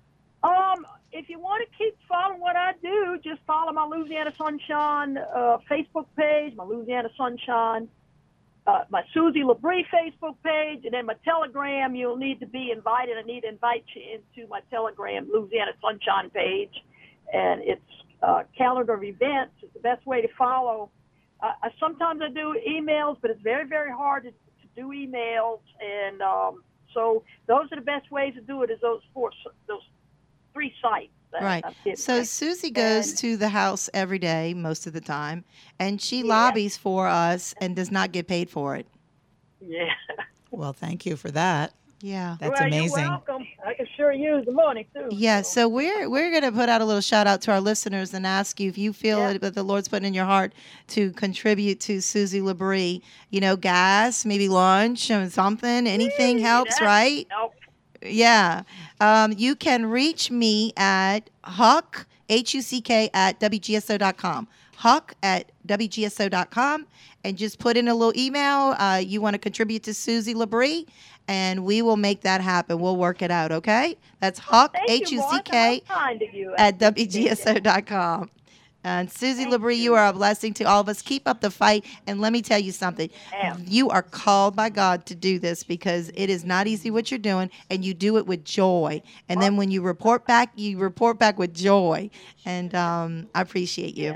Um, if you want to keep following what I do, just follow my Louisiana Sunshine uh, Facebook page, my Louisiana Sunshine, uh, my Susie LaBrie Facebook page, and then my Telegram. You'll need to be invited. I need to invite you into my Telegram, Louisiana Sunshine page, and it's uh, calendar of events. It's the best way to follow. Uh, I, sometimes I do emails, but it's very, very hard to, to do emails, and um, so those are the best ways to do it. Is those four, those three sites. that
Right.
I've given.
So Susie goes
And-
to the house every day, most of the time, and she
Yeah.
lobbies for us and does not get paid for it.
Yeah.
Well, thank you for that.
Yeah.
That's
well,
amazing.
You're welcome. I can sure use the money too.
Yeah, so we're we're going to put out a little shout out to our listeners and ask you if you feel it, that the Lord's putting in your heart to contribute to Susie LaBrie. You know, gas, maybe lunch, or something, anything helps,
that-
right?
Nope.
Yeah. Um, you can reach me at Huck, H U C K, at W G S O dot com. Huck at W G S O dot com. And just put in a little email. Uh, you want to contribute to Susie LaBrie, and we will make that happen. We'll work it out, okay? That's Huck,
Thank
H
you,
U C
Martha.
K,
How kind of you.
at W G S O dot com. And Susie LaBrie, you are a blessing to all of us. Keep up the fight. And let me tell you something. You are called by God to do this because it is not easy what you're doing, and you do it with joy. And then when you report back, you report back with joy. And um, I appreciate you.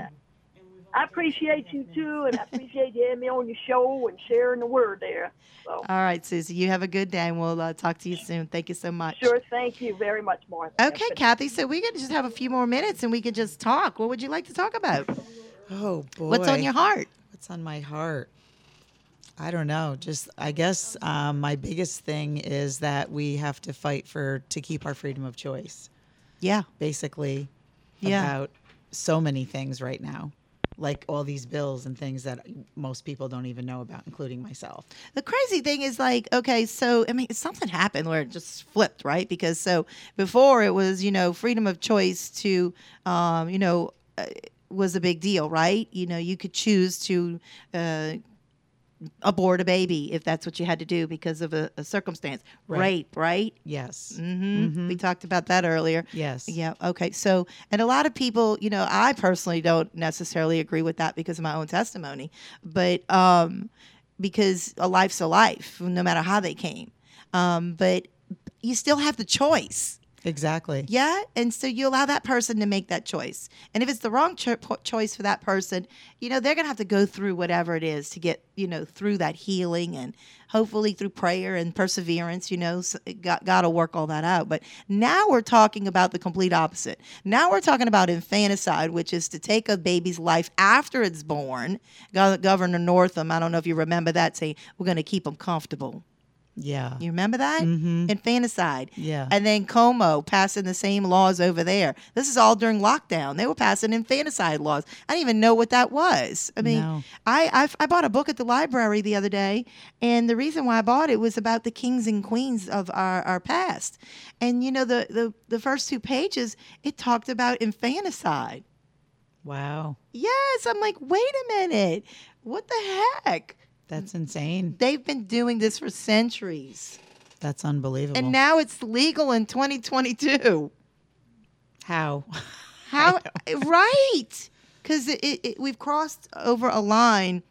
I appreciate you too, and I appreciate you having me on your show and sharing the word there. So,
All right, Susie, you have a good day, and we'll uh, talk to you soon. Thank you so much.
sure, thank you very much, Martha.
Okay, Kathy, so we could just have a few more minutes, and we could just talk. What would you like to talk about?
Oh, boy.
What's on your heart?
What's on my heart? I don't know. Just, I guess um, my biggest thing is that we have to fight for, to keep our freedom of choice.
Yeah.
Basically,
Yeah.
about so many things right now. Like all these bills and things that most people don't even know about, including myself.
The crazy thing is, like, okay, so, I mean, something happened where it just flipped, right? Because so before it was, you know, freedom of choice to, um, you know, uh, was a big deal, right? You know, you could choose to uh, abort a baby if that's what you had to do because of a, a circumstance.
Right.
Rape, right?
Yes.
Mm-hmm.
Mhm.
We talked about that earlier.
Yes.
Yeah. Okay. So, and a lot of people, you know, I personally don't necessarily agree with that because of my own testimony, but um, because a life's a life, no matter how they came. Um, but you still have the choice.
Exactly.
Yeah. And so you allow that person to make that choice. And if it's the wrong cho- choice for that person, you know, they're going to have to go through whatever it is to get, you know, through that healing, and hopefully through prayer and perseverance, you know, so God, God will work all that out. But now we're talking about the complete opposite. Now we're talking about infanticide, which is to take a baby's life after it's born. Go- Governor Northam, I don't know if you remember that, say, we're going to keep them comfortable.
Yeah.
You remember that?
Mm-hmm.
Infanticide.
Yeah.
And then Como passing the same laws over there. This is all during lockdown. They were passing infanticide laws. I didn't even know what that was. I mean,
No.
I I've, I bought a book at the library the other day, and the reason why I bought it was about the kings and queens of our, our past. And, you know, the, the, the first two pages, it talked about infanticide.
Wow.
Yes. I'm like, wait a minute. What the heck?
That's insane.
They've been doing this for centuries.
That's unbelievable.
And now it's legal in twenty twenty-two.
How?
How? Right. Because it, it, it, we've crossed over a line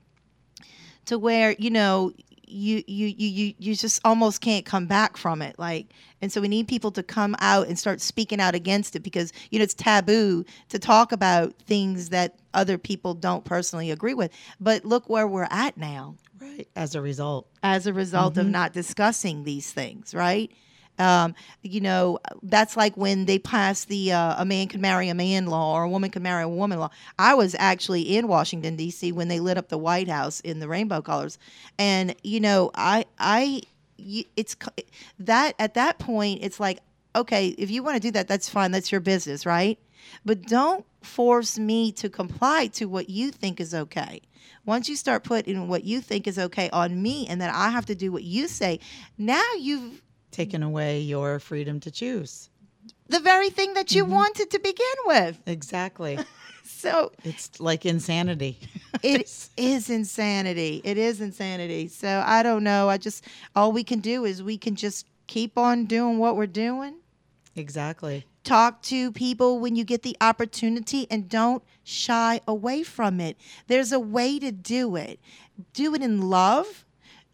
to where, you know, you, you, you, you, you just almost can't come back from it. Like, and so we need people to come out and start speaking out against it because, you know, it's taboo to talk about things that other people don't personally agree with. But look where we're at now.
Right. As a result.
As a result of
Mhm.
not discussing these things, right? Um, you know, that's like when they passed the uh, a man can marry a man law or a woman can marry a woman law. I was actually in Washington, D C when they lit up the White House in the rainbow colors. And, you know, I, I, y- it's c- that at that point, it's like, okay, if you want to do that, that's fine. That's your business, right? But don't force me to comply to what you think is okay. Once you start putting what you think is okay on me and then I have to do what you say, now you've
taken away your freedom to choose.
the very thing that you wanted to begin with.
Exactly.
So
it's like insanity.
It is insanity. It is insanity. So I don't know. I just, all we can do is we can just keep on doing what we're doing.
Exactly.
Talk to people when you get the opportunity and don't shy away from it. There's a way to do it. Do it in love.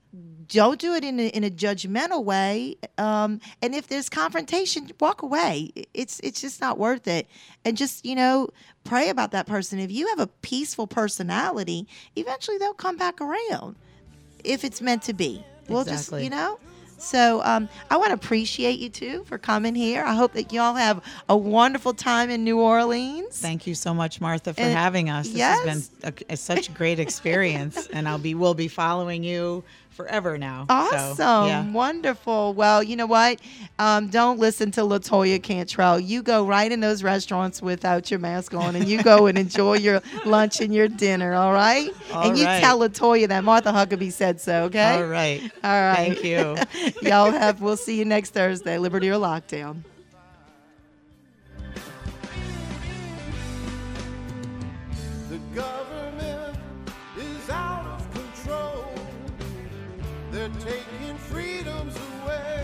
Don't do it in a, in a judgmental way. Um, and if there's confrontation, walk away. It's it's just not worth it. And just, you know, pray about that person. If you have a peaceful personality, eventually they'll come back around if it's meant to be. We'll just,
Exactly.
you know. So um, I want to appreciate you, too, for coming here. I hope that y'all have a wonderful time in New Orleans.
Thank you so much, Martha, for
And-
having us. This
yes.
has been a, a, such a great experience, and I'll be we'll be following you forever now.
Awesome.
So, yeah.
Wonderful. Well, you know what? Um, don't listen to LaToya Cantrell. You go right in those restaurants without your mask on and you go and enjoy your lunch and your dinner, all right?
All
and you
right.
tell LaToya that Martha Huckabee said so, okay?
All right.
All right.
Thank you.
Y'all have, we'll see you next Thursday, Liberty or Lockdown.
The government is out of control. They're taking freedoms away.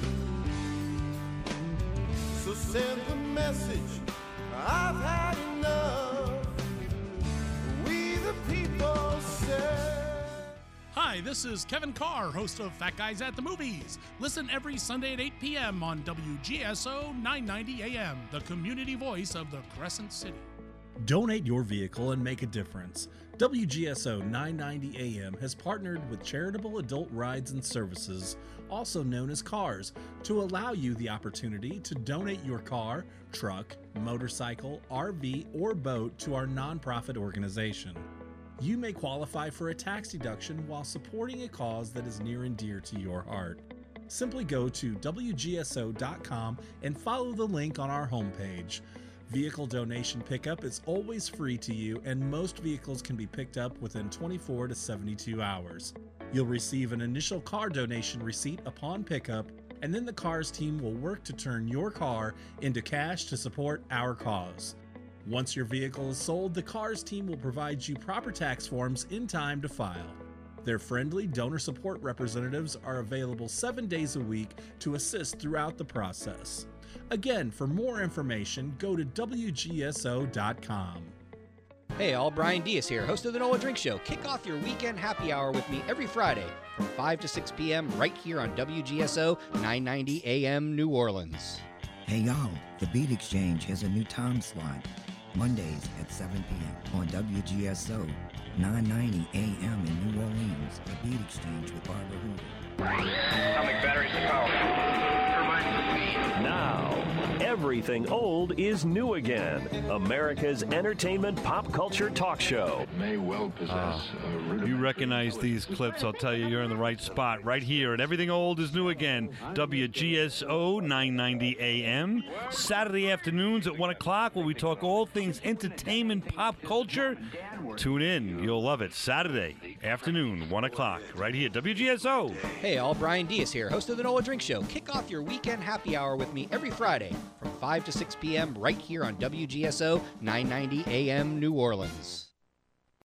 So send the message, I've had enough. We the people say.
Hi, this is Kevin Carr, host of Fat Guys at the Movies. Listen every Sunday at eight p.m. on W G S O nine ninety A M, the community voice of the Crescent City.
Donate your vehicle and make a difference. W G S O nine ninety A M has partnered with Charitable Adult Rides and Services, also known as CARS, to allow you the opportunity to donate your car, truck, motorcycle, R V, or boat to our nonprofit organization. You may qualify for a tax deduction while supporting a cause that is near and dear to your heart. Simply go to W G S O dot com and follow the link on our homepage. Vehicle donation pickup is always free to you, and most vehicles can be picked up within twenty-four to seventy-two hours. You'll receive an initial car donation receipt upon pickup, and then the CARS team will work to turn your car into cash to support our cause. Once your vehicle is sold, the CARS team will provide you proper tax forms in time to file. Their friendly donor support representatives are available seven days a week to assist throughout the process. Again, for more information, go to W G S O dot com.
Hey all, Brian Diaz here, host of the Nola Drink Show. Kick off your weekend happy hour with me every Friday from five to six p.m. right here on W G S O nine ninety A M New Orleans.
Hey y'all, the Beat Exchange has a new time slot. Mondays at seven p.m. on W G S O nine ninety A M in New Orleans. The Beat Exchange with Barbara Hoover.
Atomic batteries to power. Turbines to speed.
Now,
Everything old is new again. America's entertainment pop culture talk show.
It may well possess uh, you recognize these clips, I'll tell you, you're in the right spot. Right here at Everything Old is New Again. W G S O nine ninety A M. Saturday afternoons at one o'clock where we talk all things entertainment, pop culture. Tune in. You'll love it. Saturday afternoon, one o'clock, right here. W G S O.
Hey, all. Brian Diaz here, host of the Nola Drink Show. Kick off your weekend happy hour with me every Friday from five to six p.m. right here on W G S O nine ninety A M New Orleans.